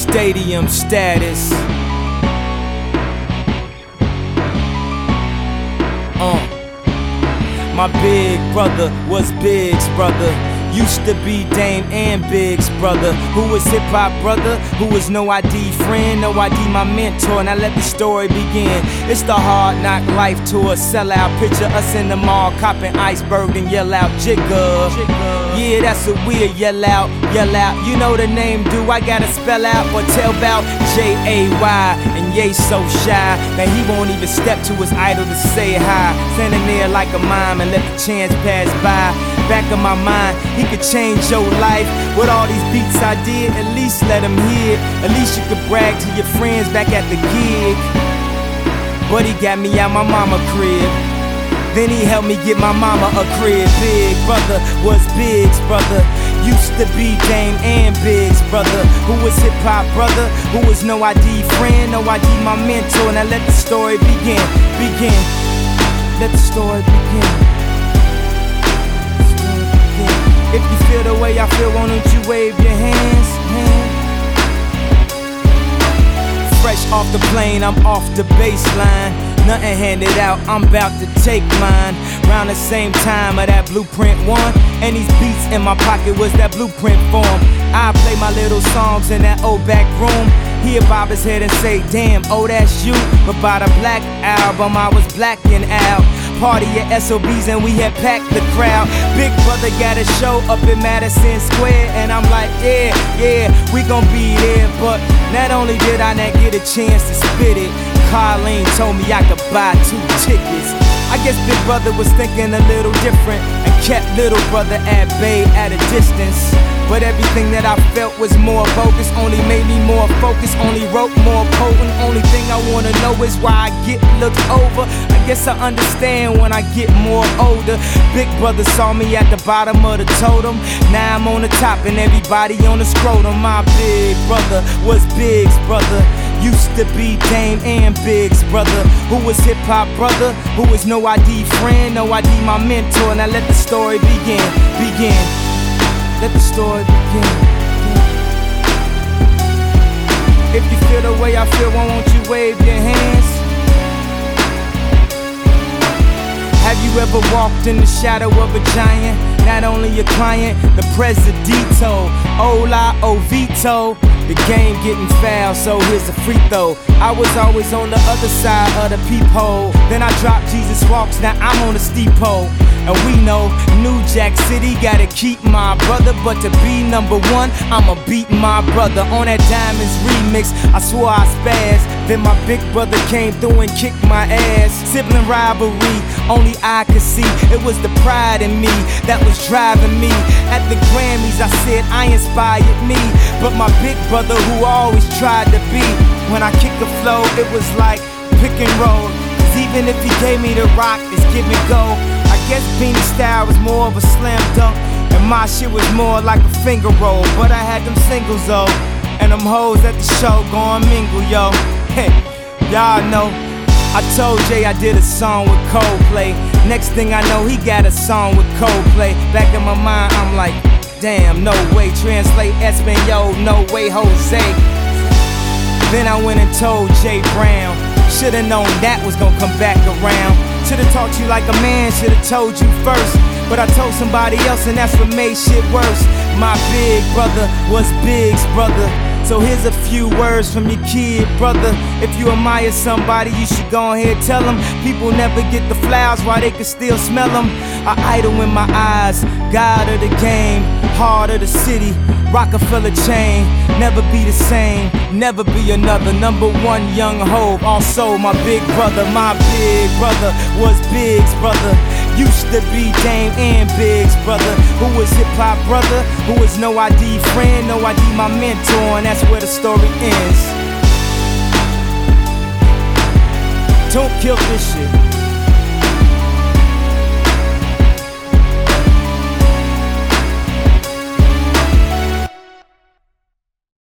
stadium status. My big brother was Big's brother. Used to be Dame and Big's brother. Who was hip-hop brother, who was no ID friend, no ID my mentor. Now let the story begin. It's the hard knock life tour, sellout. Picture us in the mall, copping iceberg and yell out Jigga. Yeah, that's what we'll yell out, yell out. You know the name, do I gotta spell out or tell about J-A-Y? And Ye so shy that he won't even step to his idol to say hi. Standing there like a mime and let the chance pass by. Back of my mind, he could change your life. With all these beats I did, at least let him hear. At least you could brag to your friends back at the gig. But he got me out my mama crib. Then he helped me get my mama a crib. Big brother was Big's brother. Used to be Dame and Big's brother. Who was hip-hop brother, who was no ID friend, no ID my mentor. Now let the story begin, begin. Let the story begin. If you feel the way I feel, why don't you wave your hands? Fresh off the plane, I'm off the baseline. Nothing handed out, I'm about to take mine. Round the same time of that Blueprint 1. And these beats in my pocket was that blueprint form. I play my little songs in that old back room. He'll bob his head and say, damn, oh that's you. But by the Black Album, I was blacking out. Party at SOBs and we had packed the crowd. Big brother got a show up in Madison Square. And I'm like, yeah, we gon' be there. But not only did I not get a chance to spit it, Carlene told me I could buy 2 tickets. I guess Big Brother was thinking a little different and kept little brother at bay at a distance. But everything that I felt was more bogus, only made me more focused, only wrote more potent. Only thing I wanna know is why I get looked over. I guess I understand when I get more older. Big brother saw me at the bottom of the totem. Now I'm on the top and everybody on the scrotum. My big brother was Big's brother. Used to be Dame and Big's brother. Who was hip-hop brother, who was no ID friend, no ID my mentor. Now let the story begin, begin. Let the story begin. If you feel the way I feel, why won't you wave your hands? Have you ever walked in the shadow of a giant? Not only a client, the presidito. Hola, Ovito. The game getting foul, so here's a free throw. I was always on the other side of the peephole. Then I dropped Jesus Walks, now I'm on the steep pole. And we know New Jack City gotta keep my brother. But to be number 1, I'ma beat my brother. On that Diamonds remix, I swore I spazzed. Then my big brother came through and kicked my ass. Sibling rivalry, only I could see. It was the pride in me that was driving me. At the Grammys, I said I inspired me. But my big brother who always tried to be. When I kick the flow, it was like pick and roll. Cause even if he gave me the rock, it's give and go. I guess Beanie style was more of a slam dunk, and my shit was more like a finger roll. But I had them singles though, and them hoes at the show gon' mingle, yo. Hey, y'all know I told Jay I did a song with Coldplay. Next thing I know, he got a song with Coldplay. Back in my mind, I'm like, damn, no way. Translate Espanol, no way, Jose. Then I went and told Jay Brown. Should've known that was gonna come back around. Should've talked to you like a man, should've told you first. But I told somebody else and that's what made shit worse. My big brother was Big's brother. So here's a few words from your kid, brother. If you admire somebody, you should go ahead tell them. People never get the flowers while they can still smell them. I idol in my eyes, God of the game, heart of the city, Rockefeller chain. Never be the same, never be another. Number 1 young Hov, also my big brother. My big brother was Big's brother. Used to be Dame and Big's brother. Who was hip-hop brother, who was no ID friend, no ID my mentor. And that's where the story ends. Don't kill this shit.